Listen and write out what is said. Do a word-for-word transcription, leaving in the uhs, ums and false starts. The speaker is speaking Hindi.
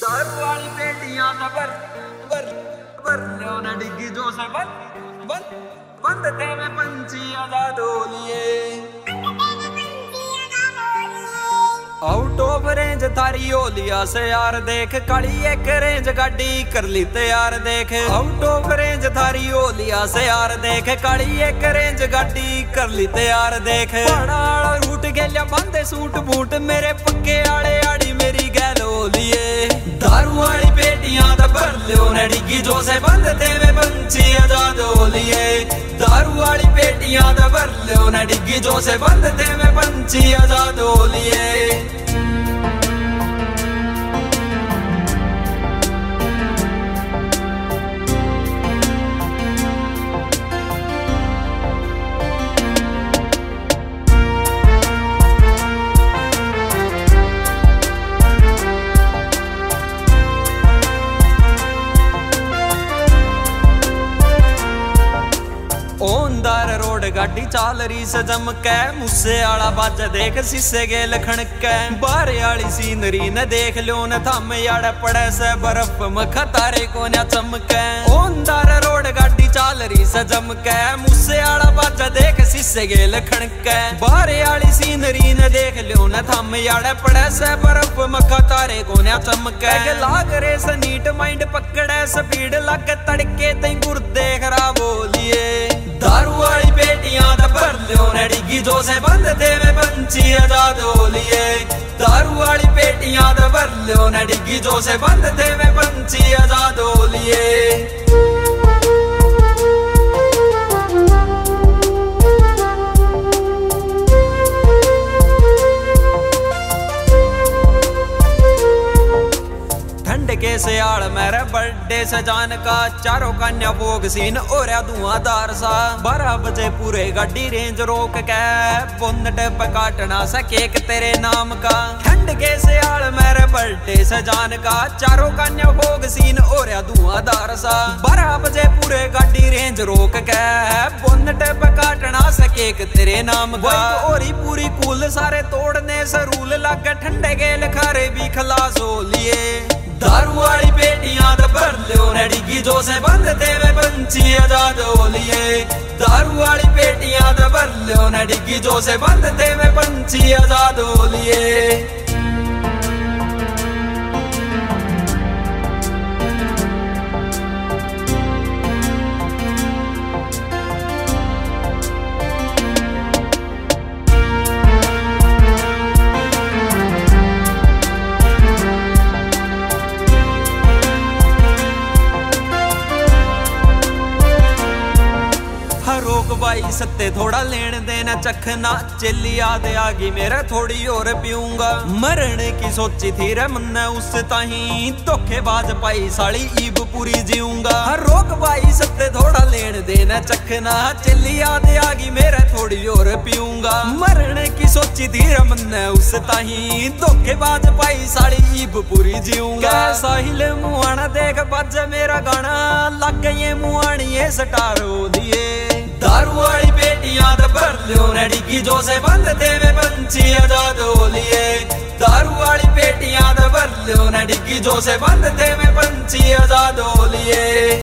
दारू वाली पेटियां तो बर बर बर लो ना डिग्गी जो से बंद बंद बंद थे में पंछी आजाद हो लिए। आउट ऑफ रेंज थारी होलिया से यार देख काली एक रेंज गाड़ी कर ली तैयार देख। आउट ऑफ रेंज थारी होलिया से यार देख काली एक रेंज गाड़ी कर ली तैयार देख। बड़ा रूट गेलिया बांधे सूट बूट मेरे पक्के आड़े आड़ी मेरी गैल होलिए। दारू वाली पेटियां तो भर लो न डिग्गी जो से बंद थे में पंछी आजाद होलिए। दारू वाली पेटियां तो भर लो न डिग्गी जो से बंद थे में पंछी आजाद होलिए। ओंदार रोड गाड़ी चाल रही से जमकै मुस्से आला बाज देख शीशे गे लखन कै। बारे आली सीनरी न देख लो न थम याड़ पड़े से बर्फ मखा तारे को न चमकै। ओंदार रोड गाड़ी चाल रही से जमकै मुस्से आला बाज देख शीशे गे लखन कै। बारे आली सीनरी न देख लो न थम याड़ पड़े से बर्फ मखा तारे को न चमकै। लाग रे से नीट माइंड पकड़े स्पीड लग तड़के तई गुर्दे खराब होलिए। दारू वाली पेटियां तो भर लो न डिग्गी जो से बंद थे में पंछी आजाद होलिए। दारू वाली पेटियां तो भर लो न डिग्गी जो से बंद थे में पंछी आजाद होलिए। के सियाल मेरे बर्थडे से जान का चारों कन्या भोग सीन और धुआंधार सा। बारह बजे पूरे गाड़ी रेंज रोक के बोनट पे काटना सा केक तेरे नाम का। ठंड के सियाल मेरे बर्थडे से जान का चारों कन्या भोग सीन और धुआंधार सा। बारह बजे पूरे गाड़ी रेंज रोक के बोनट पे काटना सा केक तेरे नाम का। और ही पूरी कूल सारे तोड़ने से रूल लग ठंडे के लिखारे भी खलास हो लिए। दारू वाली पेटियां तो भर लो न डिग्गी जो से बंद थे में पंछी आजाद होलिए। दारू वाली पेटियां तो भर लो न डिग्गी जो से बंद थे में पंछी आजाद होलिए। रोक भाई सत्ते थोड़ा लेन देना चखना चली याद आ गई मेरा थोड़ी और पीऊंगा। मरने की सोची थी रे मन उससे ताही धोखेबाज पाई साली ईब पूरी जीऊंगा। रोक भाई सत्ते थोड़ा लेन देना चखना चली याद आ गई मेरा थोड़ी और पीऊंगा। मरने की सोची थी रे मन उससे ताही धोखेबाज पाई साली ईब पूरी जीऊंगा। साहिल मुआना देख बज मेरा गाना लग गई मुआनी स्टार हो दिए। दारू वाली पेटियां तो भर लो न डिग्गी जो से बंद थे में पंछी आजाद होलिए। दारू वाली पेटियां तो भर लो न डिग्गी जो से बंद थे में पंछी आजाद होलिए।